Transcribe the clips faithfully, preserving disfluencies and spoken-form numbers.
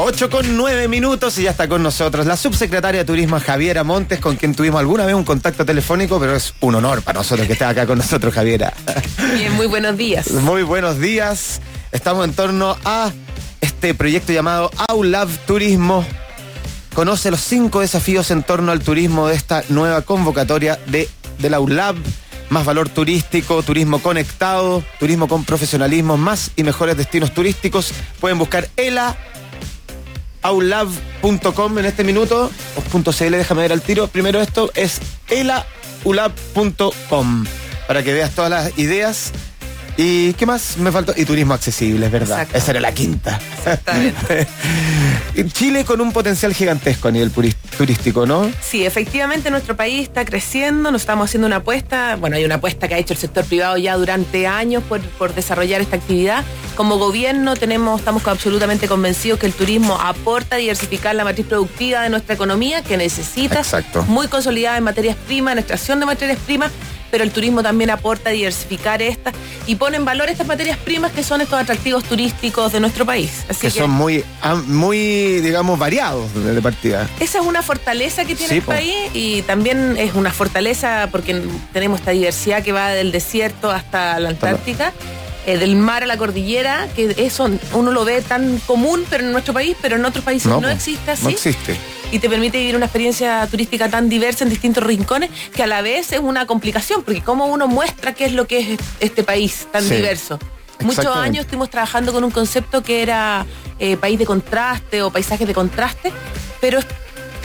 ocho con nueve minutos y ya está con nosotros la subsecretaria de Turismo Javiera Montes, con quien tuvimos alguna vez un contacto telefónico, pero es un honor para nosotros que esté acá con nosotros, Javiera. Bien, muy buenos días. Muy buenos días. Estamos en torno a este proyecto llamado AULAB Turismo. Conoce los cinco desafíos en torno al turismo de esta nueva convocatoria de, de la AULAB. Más valor turístico, turismo conectado, turismo con profesionalismo, más y mejores destinos turísticos. Pueden buscar ela aulab punto com en este minuto, o .cl, déjame ver al tiro. Primero esto es ela aulab punto com para que veas todas las ideas. ¿Y qué más me faltó? Y turismo accesible, es verdad. Esa era la quinta. Exactamente. Chile con un potencial gigantesco a nivel turístico, ¿no? Sí, efectivamente nuestro país está creciendo, nos estamos haciendo una apuesta, bueno, hay una apuesta que ha hecho el sector privado ya durante años por, por desarrollar esta actividad. Como gobierno tenemos, estamos absolutamente convencidos que el turismo aporta a diversificar la matriz productiva de nuestra economía, que necesita, Exacto, muy consolidada en materias primas, en extracción de materias primas, pero el turismo también aporta a diversificar estas y pone en valor estas materias primas que son estos atractivos turísticos de nuestro país. Así que, que son muy, muy, digamos, variados de partida. Esa es una fortaleza que tiene sí, el po. país, y también es una fortaleza porque tenemos esta diversidad que va del desierto hasta la Antártica, eh, del mar a la cordillera, que eso uno lo ve tan común pero en nuestro país, pero en otros países no, no existe así. No existe. Y te permite vivir una experiencia turística tan diversa en distintos rincones, que a la vez es una complicación, porque cómo uno muestra qué es lo que es este país tan sí, diverso. Muchos años estuvimos trabajando con un concepto que era eh, país de contraste o paisajes de contraste, pero es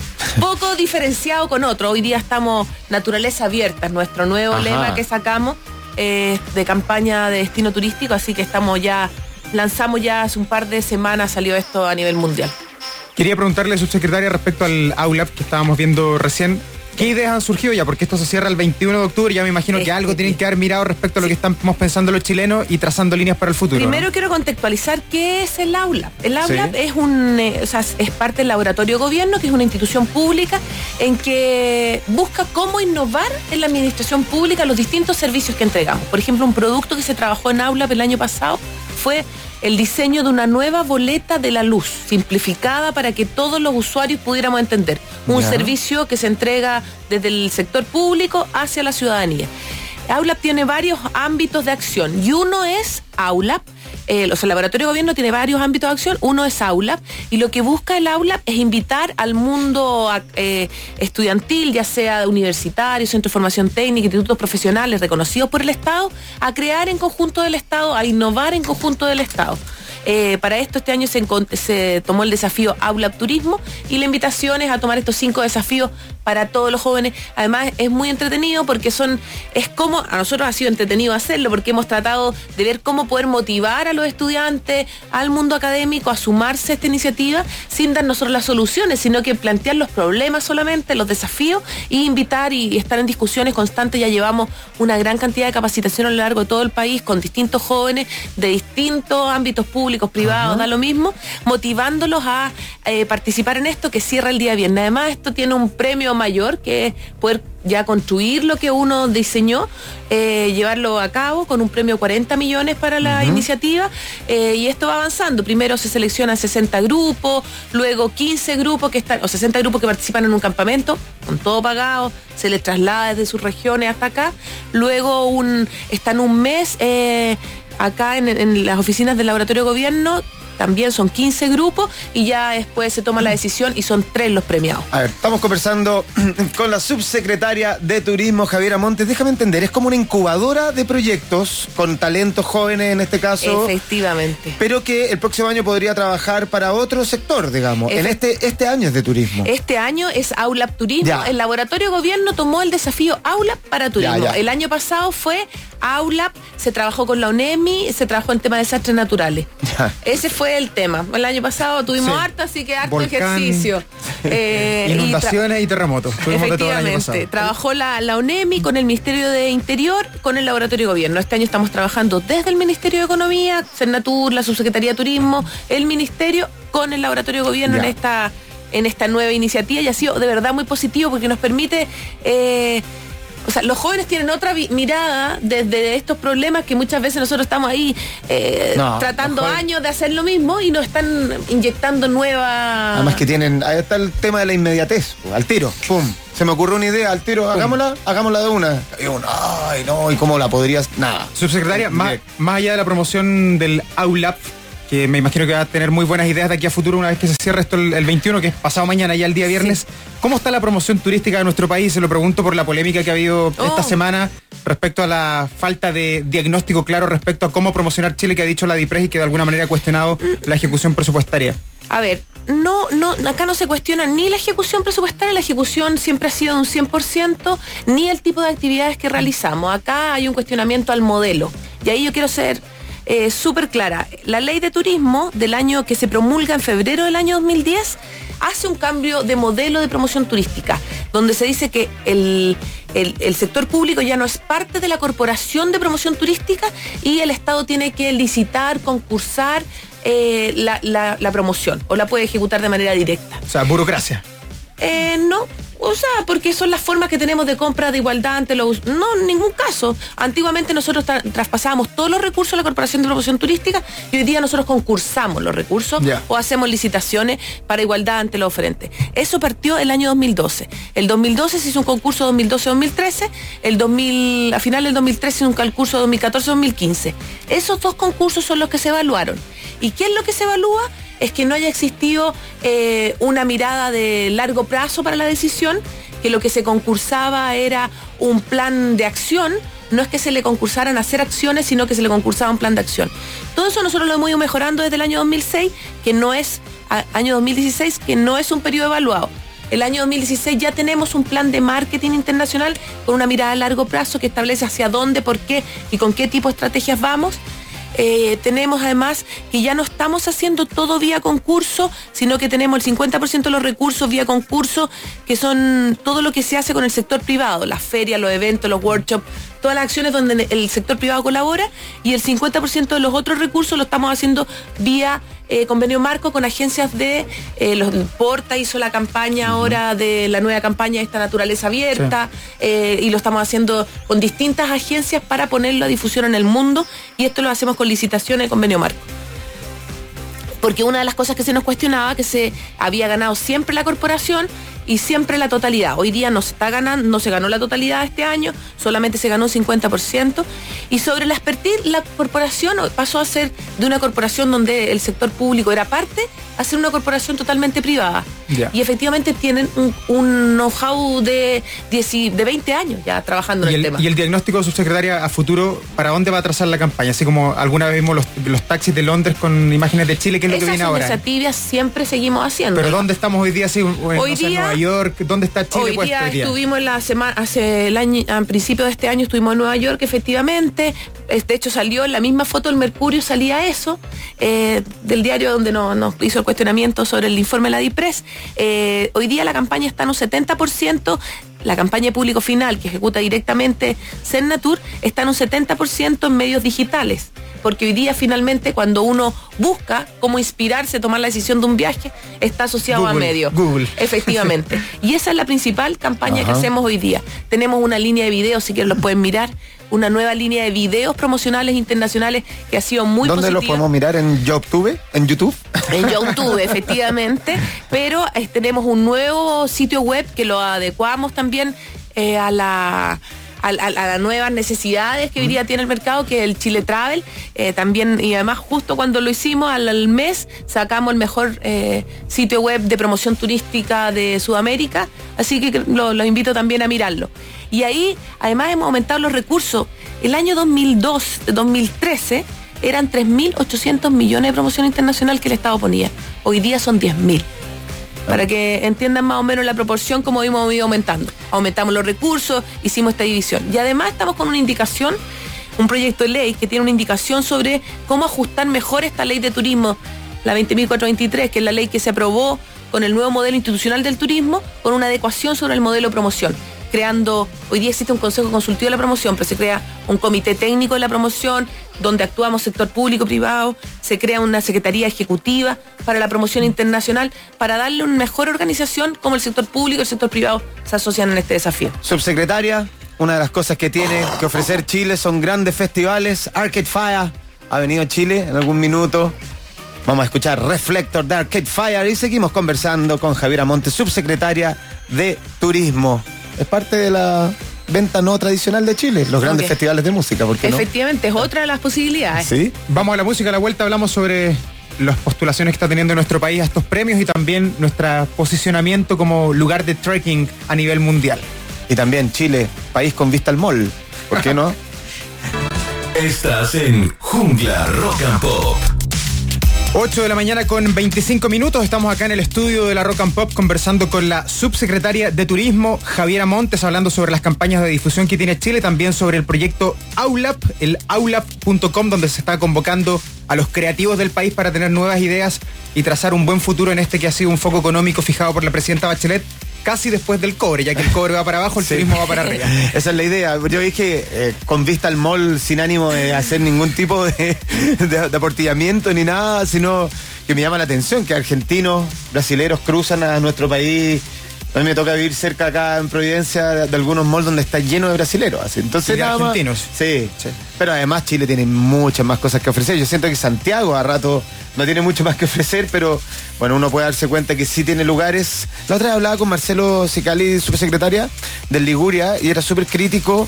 poco diferenciado con otro. Hoy día estamos naturaleza abierta, es nuestro nuevo Ajá. lema que sacamos eh, de campaña de destino turístico, así que estamos ya, lanzamos ya hace un par de semanas, salió esto a nivel mundial. Quería preguntarle, subsecretaria, respecto al AULAB que estábamos viendo recién, ¿qué ideas han surgido ya? Porque esto se cierra el veintiuno de octubre, ya me imagino que algo tienen que haber mirado respecto a lo que estamos pensando los chilenos y trazando líneas para el futuro. Primero, ¿no? quiero contextualizar qué es el AULAB. El AULAB sí. es un, eh, o sea, es parte del Laboratorio Gobierno, que es una institución pública en que busca cómo innovar en la administración pública los distintos servicios que entregamos. Por ejemplo, un producto que se trabajó en AULAB el año pasado fue el diseño de una nueva boleta de la luz, simplificada para que todos los usuarios pudiéramos entender. Un ya. servicio que se entrega desde el sector público hacia la ciudadanía. AULAB tiene varios ámbitos de acción y uno es AULAB. Eh, o sea, el Laboratorio de Gobierno tiene varios ámbitos de acción, uno es AULAB, y lo que busca el AULAB es invitar al mundo eh, estudiantil, ya sea universitario, centro de formación técnica, institutos profesionales reconocidos por el Estado, a crear en conjunto del Estado, a innovar en conjunto del Estado. Eh, para esto este año se, se tomó el desafío AULAB Turismo, y la invitación es a tomar estos cinco desafíos para todos los jóvenes. Además es muy entretenido porque son, es como, a nosotros ha sido entretenido hacerlo porque hemos tratado de ver cómo poder motivar a los estudiantes, al mundo académico, a sumarse a esta iniciativa sin dar nosotros las soluciones, sino que plantear los problemas solamente, los desafíos, e invitar y, y estar en discusiones constantes. Ya llevamos una gran cantidad de capacitación a lo largo de todo el país con distintos jóvenes de distintos ámbitos públicos, privados, Ajá. da lo mismo, motivándolos a eh, participar en esto que cierra el día viernes. Además, esto tiene un premio mayor, que es poder ya construir lo que uno diseñó, eh, llevarlo a cabo con un premio de cuarenta millones para la uh-huh. iniciativa, eh, y esto va avanzando. Primero se seleccionan sesenta grupos, luego quince grupos que están, o sesenta grupos que participan en un campamento, con todo pagado, se les traslada desde sus regiones hasta acá, luego un, están un mes eh, acá en, en las oficinas del Laboratorio de Gobierno. También son quince grupos y ya después se toma la decisión y son tres los premiados. A ver, estamos conversando con la subsecretaria de Turismo, Javiera Montes. Déjame entender, es como una incubadora de proyectos con talentos jóvenes en este caso. Efectivamente. Pero que el próximo año podría trabajar para otro sector, digamos. Efe- en este, este año es de turismo. Este año es AULAB Turismo. Ya. El Laboratorio de Gobierno tomó el desafío AULAB para turismo. Ya, ya. El año pasado fue AULAB, se trabajó con la UNEMI, se trabajó en temas de desastres naturales. Ya. Ese fue el tema. El año pasado tuvimos sí. harto, así que harto Volcán, ejercicio. Eh, inundaciones y, tra- y terremotos. Efectivamente. Trabajó la, la UNEMI con el Ministerio de Interior, con el Laboratorio de Gobierno. Este año estamos trabajando desde el Ministerio de Economía, Cernatur, la Subsecretaría de Turismo, el Ministerio, con el Laboratorio de Gobierno ya. en esta en esta nueva iniciativa, y ha sido de verdad muy positivo porque nos permite eh, O sea, los jóvenes tienen otra vi- mirada desde estos problemas que muchas veces nosotros estamos ahí eh, no, tratando años de hacer lo mismo y nos están inyectando nuevas... Además que tienen, ahí está el tema de la inmediatez, al tiro, pum. Se me ocurrió una idea, al tiro, hagámosla, hagámosla de una. Y uno, ay, no, ¿y cómo la podrías? Nada. Subsecretaria, más, más allá de la promoción del Aulap, que me imagino que va a tener muy buenas ideas de aquí a futuro una vez que se cierre esto el, el veintiuno, que es pasado mañana, ya el día viernes. Sí. ¿Cómo está la promoción turística de nuestro país? Se lo pregunto por la polémica que ha habido oh. esta semana respecto a la falta de diagnóstico claro respecto a cómo promocionar Chile, que ha dicho la DIPRES y que de alguna manera ha cuestionado la ejecución presupuestaria. A ver, no, no, acá no se cuestiona ni la ejecución presupuestaria, la ejecución siempre ha sido un cien por ciento, ni el tipo de actividades que realizamos. Acá hay un cuestionamiento al modelo. Y ahí yo quiero ser Eh, súper clara. La ley de turismo del año que se promulga en febrero del año dos mil diez hace un cambio de modelo de promoción turística, donde se dice que el, el, el sector público ya no es parte de la corporación de promoción turística y el Estado tiene que licitar, concursar eh, la, la, la promoción, o la puede ejecutar de manera directa. O sea, burocracia. Eh, no, o sea, porque son las formas que tenemos de compra de igualdad ante los... No, en ningún caso. Antiguamente nosotros tra- traspasábamos todos los recursos a la Corporación de Promoción Turística y hoy día nosotros concursamos los recursos yeah. o hacemos licitaciones para igualdad ante los oferentes. Eso partió el año dos mil doce. El dos mil doce se hizo un concurso dos mil doce dos mil trece, el dos mil, a final del dos mil trece se hizo un concurso dos mil catorce dos mil quince. Esos dos concursos son los que se evaluaron. ¿Y qué es lo que se evalúa? Es que no haya existido eh, una mirada de largo plazo para la decisión, que lo que se concursaba era un plan de acción, no es que se le concursaran a hacer acciones, sino que se le concursaba un plan de acción. Todo eso nosotros lo hemos ido mejorando desde el año dos mil seis, que no es, a, año dos mil dieciséis, que no es un periodo evaluado. El año dos mil dieciséis ya tenemos un plan de marketing internacional con una mirada a largo plazo que establece hacia dónde, por qué y con qué tipo de estrategias vamos. Eh, tenemos además que ya no estamos haciendo todo vía concurso, sino que tenemos el cincuenta por ciento de los recursos vía concurso, que son todo lo que se hace con el sector privado, las ferias, los eventos, los workshops, todas las acciones donde el sector privado colabora, y el cincuenta por ciento de los otros recursos lo estamos haciendo vía eh, convenio marco con agencias de eh, los Porta hizo la campaña uh-huh. ahora de la nueva campaña de esta naturaleza abierta, sí. eh, y lo estamos haciendo con distintas agencias para ponerlo a difusión en el mundo, y esto lo hacemos con licitaciones de convenio marco. Porque una de las cosas que se nos cuestionaba, que se había ganado siempre la corporación y siempre la totalidad. Hoy día no se está ganando, no se ganó la totalidad este año, solamente se ganó un cincuenta por ciento. Y sobre la expertise, la corporación pasó a ser de una corporación donde el sector público era parte, a ser una corporación totalmente privada. Yeah. Y efectivamente tienen un, un know-how de, de veinte años ya trabajando en el, el tema. Y el diagnóstico, subsecretaria, a futuro, ¿para dónde va a trazar la campaña? Así como alguna vez vimos los, los taxis de Londres con imágenes de Chile, ¿qué es lo Esas que viene ahora? Esas iniciativas siempre seguimos haciendo. ¿Pero dónde estamos hoy día? Sí, en, hoy no sé, día, Nueva York, ¿dónde está Chile hoy puesto día hoy día? Estuvimos en la semana, hace el año, a principio de este año estuvimos en Nueva York, efectivamente. De hecho salió en la misma foto del Mercurio, salía eso, eh, del diario donde nos, nos hizo el cuestionamiento sobre el informe de la DIPRES. Eh, hoy día la campaña está en un setenta por ciento, la campaña de público final que ejecuta directamente Sennatur está en un setenta por ciento en medios digitales. Porque hoy día finalmente cuando uno busca cómo inspirarse, tomar la decisión de un viaje, está asociado Google, a medios. Google. Efectivamente. Y esa es la principal campaña Ajá. que hacemos hoy día. Tenemos una línea de videos, si quieren los pueden mirar, una nueva línea de videos promocionales internacionales que ha sido muy ¿Dónde positiva. los podemos mirar? ¿En YouTube? ¿En YouTube? En YouTube, efectivamente. Pero eh, tenemos un nuevo sitio web que lo adecuamos también eh, a la... A, a, a las nuevas necesidades que hoy día tiene el mercado, que es el Chile Travel, eh, también, y además justo cuando lo hicimos al, al mes sacamos el mejor eh, sitio web de promoción turística de Sudamérica, así que lo, lo invito también a mirarlo. Y ahí además hemos aumentado los recursos. El año dos mil dos, dos mil trece eran tres mil ochocientos millones de promoción internacional que el Estado ponía, hoy día son diez mil. Para que entiendan más o menos la proporción como hemos ido aumentando. Aumentamos los recursos, hicimos esta división. Y además estamos con una indicación, un proyecto de ley que tiene una indicación sobre cómo ajustar mejor esta ley de turismo, la veinte mil cuatrocientos veintitrés, que es la ley que se aprobó con el nuevo modelo institucional del turismo, con una adecuación sobre el modelo de promoción. Creando, hoy día existe un consejo consultivo de la promoción, pero se crea un comité técnico de la promoción, donde actuamos sector público, privado, se crea una secretaría ejecutiva para la promoción internacional, para darle una mejor organización como el sector público y el sector privado se asocian en este desafío. Subsecretaria, una de las cosas que tiene que ofrecer Chile son grandes festivales. Arcade Fire ha venido a Chile en algún minuto. Vamos a escuchar Reflector de Arcade Fire y seguimos conversando con Javiera Montes, subsecretaria de Turismo. Es parte de la venta no tradicional de Chile, los grandes okay. festivales de música, ¿por qué no? Efectivamente, es otra de las posibilidades. ¿Sí? Vamos a la música, a la vuelta hablamos sobre las postulaciones que está teniendo nuestro país a estos premios y también nuestro posicionamiento como lugar de trekking a nivel mundial. Y también Chile, país con vista al mall, ¿por qué no? Estás en Jungla Rock and Pop. ocho de la mañana con veinticinco minutos, estamos acá en el estudio de la Rock and Pop conversando con la subsecretaria de Turismo, Javiera Montes, hablando sobre las campañas de difusión que tiene Chile, también sobre el proyecto Aulap, el aulap punto com, donde se está convocando a los creativos del país para tener nuevas ideas y trazar un buen futuro en este que ha sido un foco económico fijado por la presidenta Bachelet, casi después del cobre, ya que el cobre va para abajo, el sí. turismo va para arriba. Esa es la idea. Yo dije, eh, con vista al mall, sin ánimo de hacer ningún tipo de, de, de aportillamiento ni nada, sino que me llama la atención que argentinos, brasileros cruzan a nuestro país. A mí me toca vivir cerca acá en Providencia de, de algunos malls donde está lleno de brasileros. Así. Entonces, y de argentinos. Más, sí, sí. Pero además Chile tiene muchas más cosas que ofrecer. Yo siento que Santiago a rato no tiene mucho más que ofrecer, pero bueno, uno puede darse cuenta que sí tiene lugares. La otra vez hablaba con Marcelo Cicali, subsecretaria del Liguria, y era súper crítico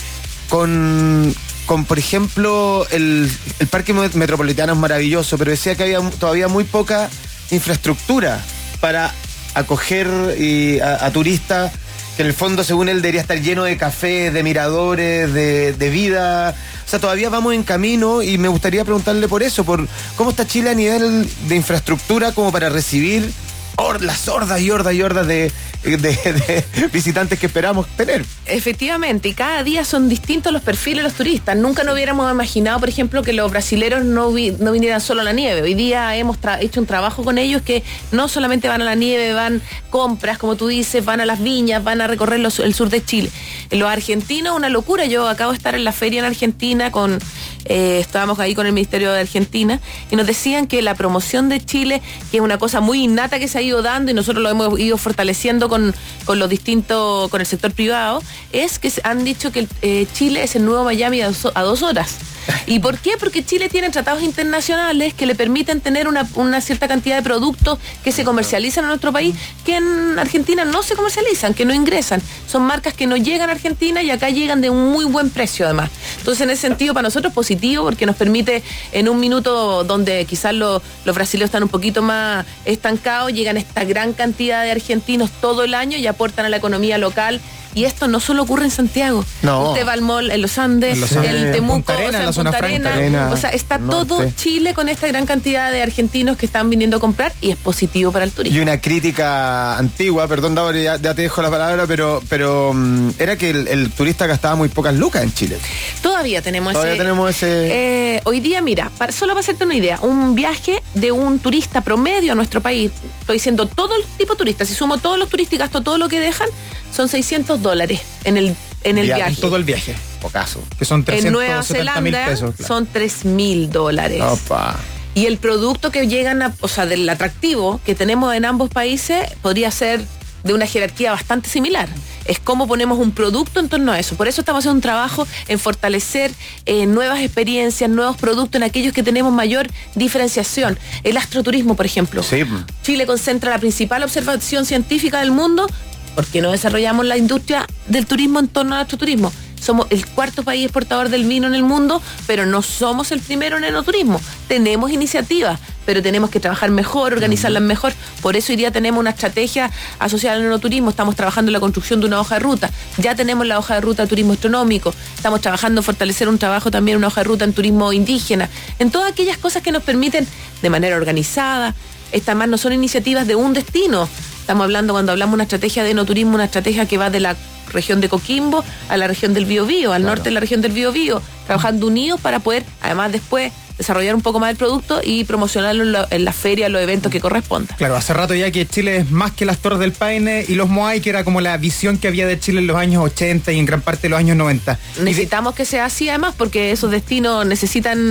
con, con, por ejemplo, el, el Parque Metropolitano es maravilloso, pero decía que había todavía muy poca infraestructura para acoger y a, a turistas, que en el fondo, según él, debería estar lleno de cafés, de miradores, de, de vida. O sea, todavía vamos en camino y me gustaría preguntarle por eso, por cómo está Chile a nivel de infraestructura como para recibir or, las hordas y hordas y hordas de, de, de visitantes que esperamos tener. Efectivamente, y cada día son distintos los perfiles de los turistas. Nunca nos hubiéramos imaginado, por ejemplo, que los brasileros no, vi, no vinieran solo a la nieve. Hoy día hemos tra- hecho un trabajo con ellos que no solamente van a la nieve, van compras, como tú dices, van a las viñas, van a recorrer los, el sur de Chile. Los argentinos, una locura. Yo acabo de estar en la feria en Argentina, con eh, estábamos ahí con el Ministerio de Argentina, y nos decían que la promoción de Chile, que es una cosa muy innata que se ha ido dando y nosotros lo hemos ido fortaleciendo con, con los distintos, con el sector privado, es que han dicho que eh, Chile es el nuevo Miami a dos, a dos horas. ¿Y por qué? Porque Chile tiene tratados internacionales que le permiten tener una, una cierta cantidad de productos que se comercializan en nuestro país, que en Argentina no se comercializan, que no ingresan. Son marcas que no llegan a Argentina y acá llegan de un muy buen precio además. Entonces, en ese sentido, para nosotros es positivo, porque nos permite, en un minuto donde quizás lo, los brasileños están un poquito más estancados, llegan esta gran cantidad de argentinos todo el año y aportan a la economía local. Y esto no solo ocurre en Santiago. No. Usted va al mall en Los Andes, en Los Andes, el Temuco, Punta Arena, o sea, en la zona Punta Arena. O sea, está norte. Todo Chile con esta gran cantidad de argentinos que están viniendo a comprar y es positivo para el turismo. Y una crítica antigua, perdón, David, ya, ya te dejo la palabra, pero, pero um, era que el, el turista gastaba muy pocas lucas en Chile. Todavía tenemos Todavía ese. tenemos ese. Eh, hoy día, mira, para, solo para hacerte una idea, un viaje de un turista promedio a nuestro país, estoy diciendo todo el tipo de turistas, si sumo todos los turistas y gasto todo lo que dejan, son seiscientos dólares en el, en el viaje. Todo el viaje. Pocaso. Que son trescientos setenta mil Zelanda pesos. Claro. Son tres mil dólares. Opa. Y el producto que llegan a, o sea, del atractivo que tenemos en ambos países podría ser de una jerarquía bastante similar. Es cómo ponemos un producto en torno a eso. Por eso estamos haciendo un trabajo en fortalecer eh, nuevas experiencias, nuevos productos en aquellos que tenemos mayor diferenciación. El astroturismo, por ejemplo. Sí. Chile concentra la principal observación científica del mundo. ¿Por qué no desarrollamos la industria del turismo en torno al astroturismo? Somos el cuarto país exportador del vino en el mundo, pero no somos el primero en enoturismo. Tenemos iniciativas, pero tenemos que trabajar mejor, organizarlas mejor. Por eso hoy día tenemos una estrategia asociada al enoturismo. Estamos trabajando en la construcción de una hoja de ruta. Ya tenemos la hoja de ruta de turismo astronómico. Estamos trabajando en fortalecer un trabajo también, una hoja de ruta en turismo indígena. En todas aquellas cosas que nos permiten, de manera organizada, estas más no son iniciativas de un destino. Estamos hablando, cuando hablamos de una estrategia de enoturismo, una estrategia que va de la región de Coquimbo a la región del Biobío, al claro. norte de la región del Biobío, trabajando unidos para poder, además después, desarrollar un poco más el producto y promocionarlo en, lo, en la feria, en los eventos que correspondan. Claro, hace rato ya que Chile es más que las Torres del Paine y los Moai, que era como la visión que había de Chile en los años ochenta y en gran parte de los años noventa. Necesitamos que sea así además, porque esos destinos necesitan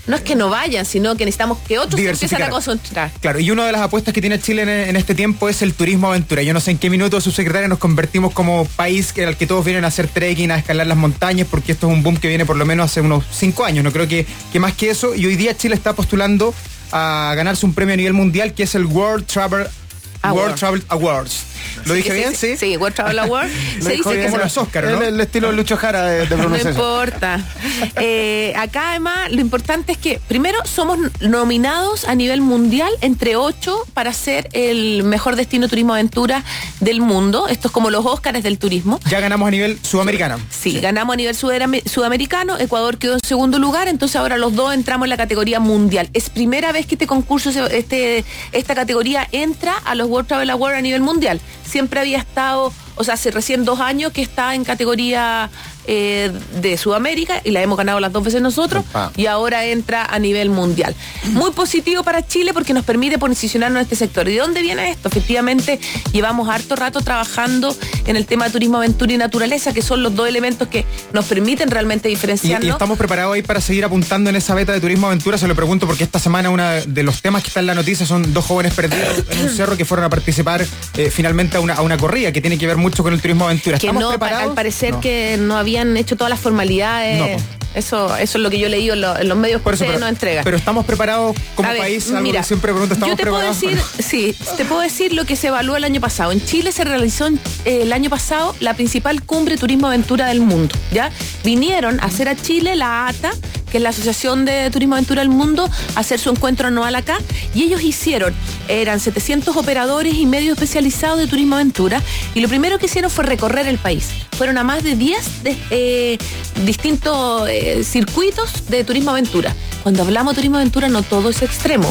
no es que no vayan, sino que necesitamos que otros se empiecen a concentrar. Claro, y una de las apuestas que tiene Chile en, en este tiempo es el turismo aventura. Yo no sé en qué minuto, subsecretaria, nos convertimos como país que, al que todos vienen a hacer trekking, a escalar las montañas, porque esto es un boom que viene por lo menos hace unos cinco años. No creo que, que más que eso. Y hoy día Chile está postulando a ganarse un premio a nivel mundial que es el World Travel Award. World Travel Awards. ¿Lo sí, dije sí, bien? Sí, sí, sí, World Travel Award. Se dice que como los Oscars, ¿no? El, el estilo Lucho Jara de, de pronunciación. No importa. Eh, acá además lo importante es que primero somos nominados a nivel mundial entre ocho para ser el mejor destino turismo aventura del mundo. Esto es como los Oscars del turismo. Ya ganamos a nivel sudamericano. Sí, sí. ganamos a nivel sudamericano. Ecuador quedó en segundo lugar, entonces ahora los dos entramos en la categoría mundial. Es primera vez que este concurso, este, esta categoría entra a los World Travel Awards a nivel mundial. Siempre había estado, o sea, hace recién dos años que está en categoría eh, de Sudamérica y la hemos ganado las dos veces nosotros. Opa. Y ahora entra a nivel mundial. Muy positivo para Chile porque nos permite posicionarnos en este sector. ¿Y de dónde viene esto? Efectivamente, llevamos harto rato trabajando en el tema de turismo, aventura y naturaleza, que son los dos elementos que nos permiten realmente diferenciarnos. Y, y estamos preparados ahí para seguir apuntando en esa beta de turismo aventura. Se lo pregunto porque esta semana uno de los temas que está en la noticia son dos jóvenes perdidos en un cerro que fueron a participar eh, finalmente a una, a una corrida que tiene que ver mucho con el turismo aventura. ¿Estamos que no, preparados? Al parecer no. que no habían hecho todas las formalidades. No. Eso, eso es lo que yo he leído en, lo, en los medios que ustedes nos entregan. Pero estamos preparados como ver, país, algo mira, que siempre pregunto, ¿estamos yo te preparados? Puedo decir, sí, te puedo decir lo que se evaluó el año pasado. En Chile se realizó eh, el año pasado la principal cumbre turismo aventura del mundo. ¿Ya? Vinieron a hacer a Chile la A T A, que es la Asociación de Turismo Aventura del Mundo, a hacer su encuentro anual acá, y ellos hicieron, eran setecientos operadores y medios especializados de turismo aventura, y lo primero que hicieron fue recorrer el país. Fueron a más de diez de, eh, distintos eh, circuitos de turismo aventura. Cuando hablamos de turismo aventura no todo es extremo.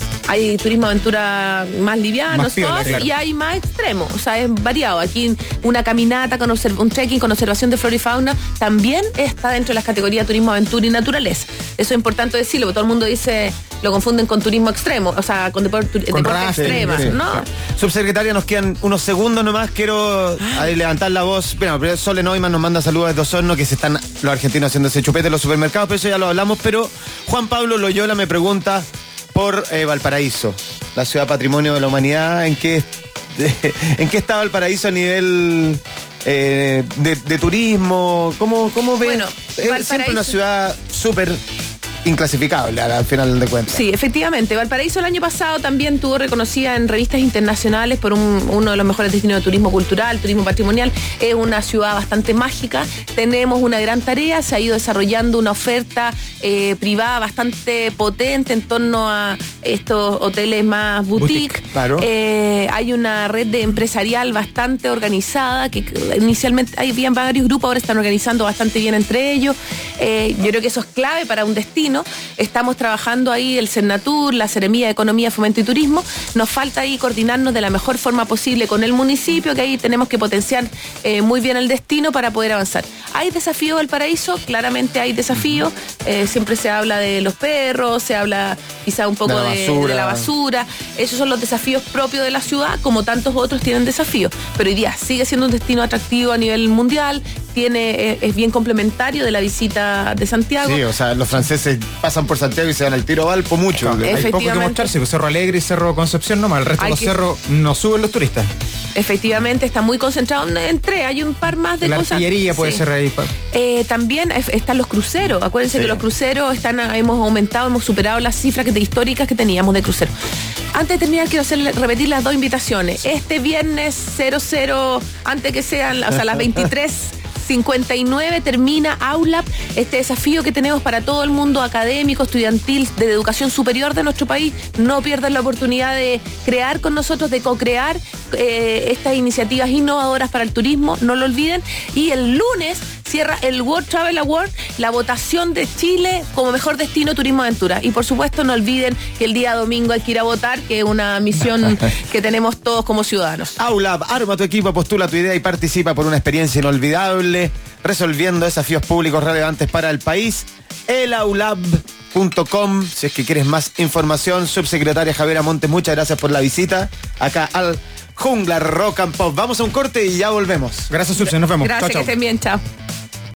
Hay turismo aventura más liviano, más piola, claro. Y hay más extremos, o sea, es variado. Aquí una caminata, con un trekking con observación de flora y fauna también está dentro de las categorías turismo, aventura y naturaleza. Eso es importante decirlo, porque todo el mundo dice, lo confunden con turismo extremo, o sea, con deporte, con deporte raza, extrema, sí, sí. ¿no? Subsecretaria, nos quedan unos segundos nomás, quiero ahí levantar la voz. Bueno, primero Sole Neumann nos manda saludos desde Osorno, que se están los argentinos haciendo ese chupete en los supermercados, pero eso ya lo hablamos, pero Juan Pablo Loyola me pregunta por eh, Valparaíso, la ciudad patrimonio de la humanidad. ¿En qué, de, en qué está Valparaíso a nivel eh, de, de turismo? ¿Cómo, cómo ven? Bueno, es siempre una ciudad súper inclasificable al final de cuentas. Sí, efectivamente. Valparaíso el año pasado también tuvo reconocida en revistas internacionales por un, uno de los mejores destinos de turismo cultural, turismo patrimonial. Es una ciudad bastante mágica. Tenemos una gran tarea. Se ha ido desarrollando una oferta eh, privada bastante potente en torno a estos hoteles más boutique. boutique claro. Eh, hay una red de empresarial bastante organizada que inicialmente había varios grupos, ahora están organizando bastante bien entre ellos. Eh, yo creo que eso es clave para un destino. Estamos trabajando ahí el Cernatur, la Seremía de Economía, Fomento y Turismo. Nos falta ahí coordinarnos de la mejor forma posible con el municipio, que ahí tenemos que potenciar eh, muy bien el destino para poder avanzar. ¿Hay desafíos del paraíso? Claramente hay desafíos. Eh, siempre se habla de los perros, se habla quizá un poco de la, de, de la basura. Esos son los desafíos propios de la ciudad, como tantos otros tienen desafíos. Pero hoy día sigue siendo un destino atractivo a nivel mundial, tiene, es, es bien complementario de la visita de Santiago. Sí, o sea, los franceses pasan por Santiago y se van al tiro Valpo mucho. No, hay poco que mostrarse, pues Cerro Alegre y Cerro Concepción nomás, el resto hay de los que... cerros no suben los turistas. Efectivamente, está muy concentrado entre, hay un par más de la cosas. La artillería puede sí. ser ahí. Eh, también están los cruceros, acuérdense sí. que los cruceros están, hemos aumentado, hemos superado las cifras que, históricas que teníamos de cruceros. Antes de terminar, quiero hacer, repetir las dos invitaciones. Este viernes cero cero, antes que sean, o sea, las veintitrés cincuenta y nueve termina AULAB, este desafío que tenemos para todo el mundo académico, estudiantil, de educación superior de nuestro país. No pierdan la oportunidad de crear con nosotros, de co-crear eh, estas iniciativas innovadoras para el turismo, no lo olviden. Y el lunes cierra el World Travel Award, la votación de Chile como mejor destino turismo aventura. Y por supuesto no olviden que el día domingo hay que ir a votar, que es una misión que tenemos todos como ciudadanos. AULAB, arma tu equipo, postula tu idea y participa por una experiencia inolvidable, resolviendo desafíos públicos relevantes para el país. el aulab punto com, si es que quieres más información. Subsecretaria Javiera Montes, muchas gracias por la visita acá al Jungla Rock and Pop. Vamos a un corte y ya volvemos. Gracias, Subse, nos vemos. Gracias, chao, que chao. estén bien, chao.